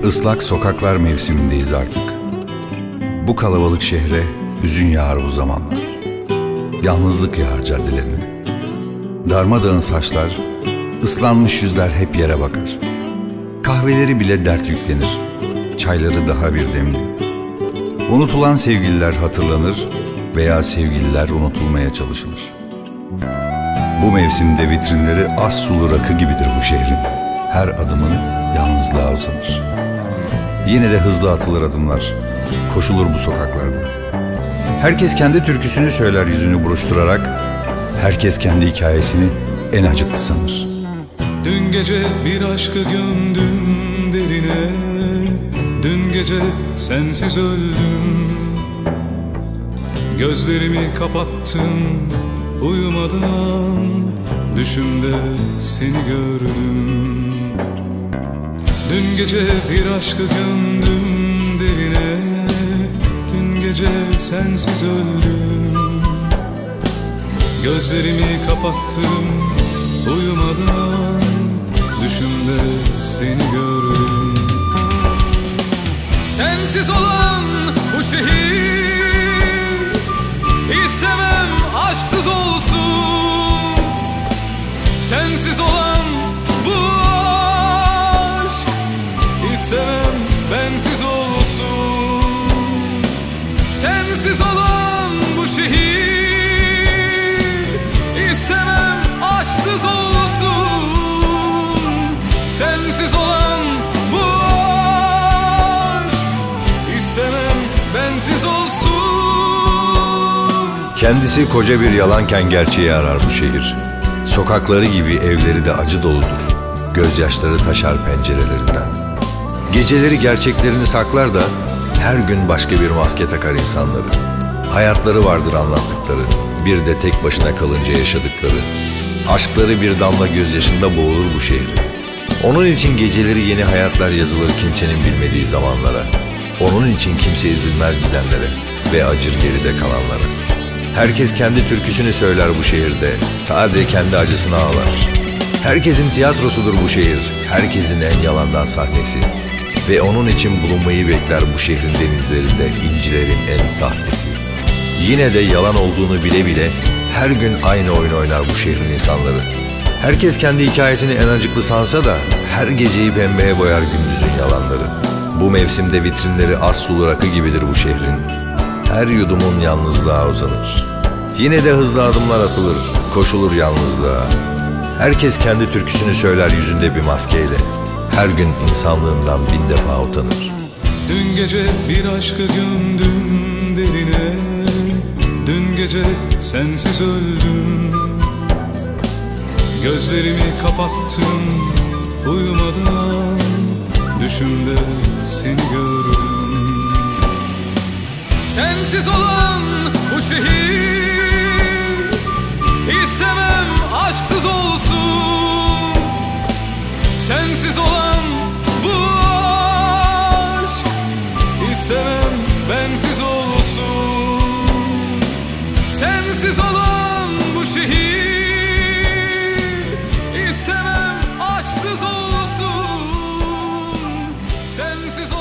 Islak sokaklar mevsimindeyiz artık. Bu kalabalık şehre hüzün yağar bu zamanlar. Yalnızlık yağar caddelerine. Darmadağın saçlar, ıslanmış yüzler hep yere bakar. Kahveleri bile dert yüklenir, çayları daha bir demli. Unutulan sevgililer hatırlanır veya sevgililer unutulmaya çalışılır. Bu mevsimde vitrinleri az sulu rakı gibidir bu şehrin. Her adımın yalnızlığa uzanır. Yine de hızlı atılır adımlar, koşulur bu sokaklarda. Herkes kendi türküsünü söyler yüzünü buruşturarak. Herkes kendi hikayesini en acıklı sanır. Dün gece bir aşkı gömdüm derine, dün gece sensiz öldüm. Gözlerimi kapattım uyumadan, düşümde seni gördüm. Dün gece bir aşkı gömdüm derine, dün gece sensiz öldüm. Gözlerimi kapattım uyumadan, düşümde seni gördüm. Sensiz olan bu şehir, istemem aşksız olsun. Sensiz olan bu aşk, istemem bensiz olsun. Sensiz olan bu şehir, istemem aşksız olsun. Sensiz olan bu aşk, istemem bensiz olsun. Kendisi koca bir yalanken gerçeği arar bu şehir. Sokakları gibi evleri de acı doludur. Gözyaşları taşar pencerelerinden. Geceleri gerçeklerini saklar da her gün başka bir maske takar insanları. Hayatları vardır anlattıkları, bir de tek başına kalınca yaşadıkları. Aşkları bir damla gözyaşında boğulur bu şehri. Onun için geceleri yeni hayatlar yazılır kimsenin bilmediği zamanlara. Onun için kimse üzülmez gidenlere ve acır geride kalanlara. Herkes kendi türküsünü söyler bu şehirde, sadece kendi acısını ağlar. Herkesin tiyatrosudur bu şehir, herkesin en yalandan sahnesi. Ve onun için bulunmayı bekler bu şehrin denizlerinde incilerin en sahtesi. Yine de yalan olduğunu bile bile her gün aynı oyun oynar bu şehrin insanları. Herkes kendi hikayesini en acıklı sansa da her geceyi pembeye boyar gündüzün yalanları. Bu mevsimde vitrinleri az sulu rakı gibidir bu şehrin. Her yudumun yalnızlığa uzanır. Yine de hızlı adımlar atılır, koşulur yalnızlığa. Herkes kendi türküsünü söyler yüzünde bir maskeyle. Her gün insanlığından bin defa utanır. Dün gece bir aşkı gömdüm derine, dün gece sensiz öldüm. Gözlerimi kapattım uyumadan, düşümde seni gördüm. Sensiz olan bu şehir, istemem aşksız olsun. Sensiz olan bu aşk, istemem bensiz olsun. Sensiz olan bu şehir, istemem aşksız olsun. Sensiz